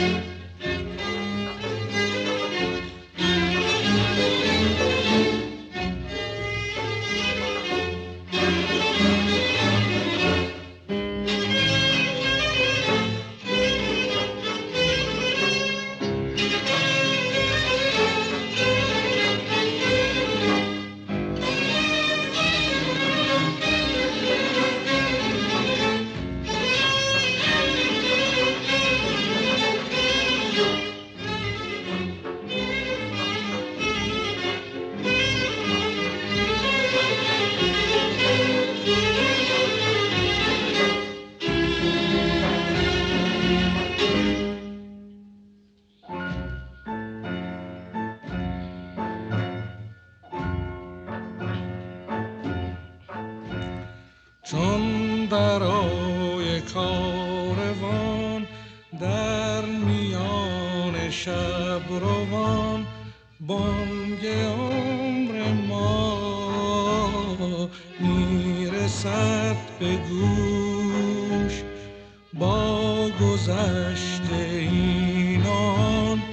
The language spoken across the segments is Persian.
چون برای کاروان در میان شب روان بانگ عمر ما میرسد به گوش، با گذشت اینان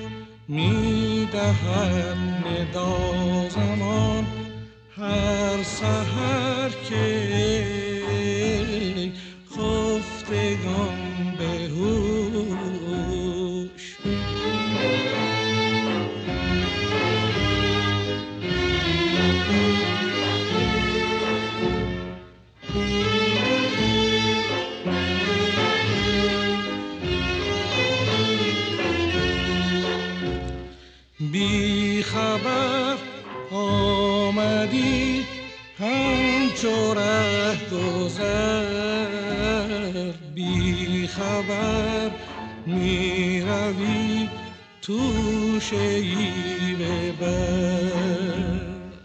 میدهد ندا زمان. هر سحر که خفتگان به هوش بی خبر آمدی همچو رهگذر، بی خبر می روی تو شیب بر.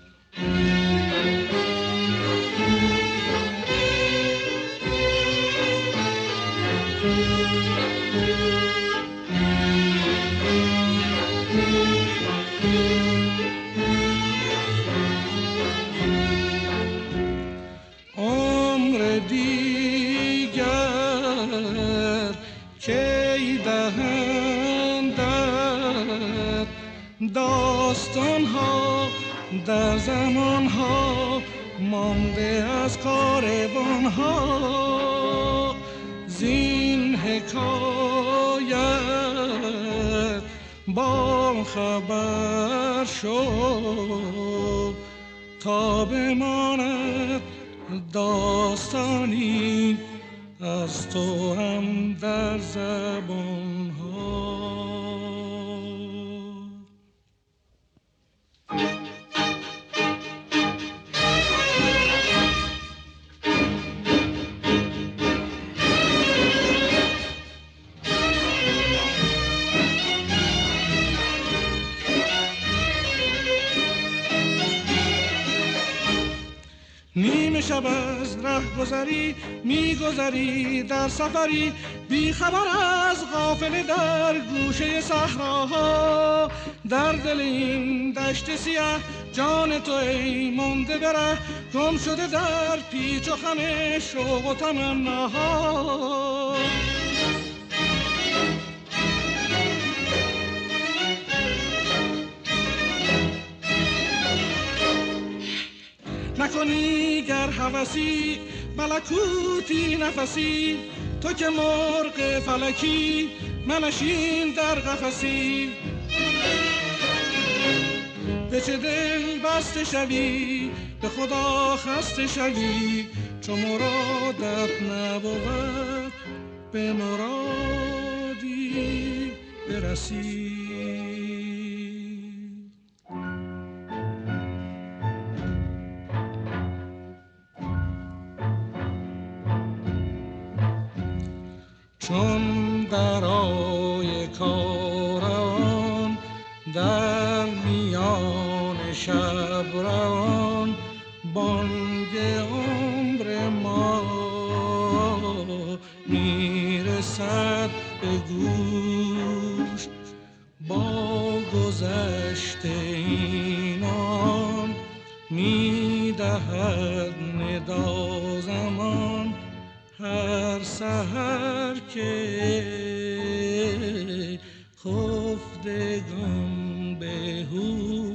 عمر دیگر کی دهندت داستان ها در زمان ها مانده از کاروان ها. زین حکایت با خبر شو تا بماند داستانی از تو هم در زبان ها. نیمه شب از ره گذری میگذری در سفری، بی خبر از قافله در گوشه صحراها. در دل این دشت سیاه جان تو ای مانده بره، گم شده در پیچ و خم شوق و تمناها. نکنی گر هوسی ملکوتی نفسی، تو که مرغ فلکی منشین در قفسی. به چه دل بسته شوی به خدا خسته شوی، چو مرادت نبود به مرادی برسی. چون برای کاروان در میان شب روان بانگ عمر ما میرسد به گوش، با گذشت اینان میدهد ندا زمان. هر سحر که خفتگان به هوش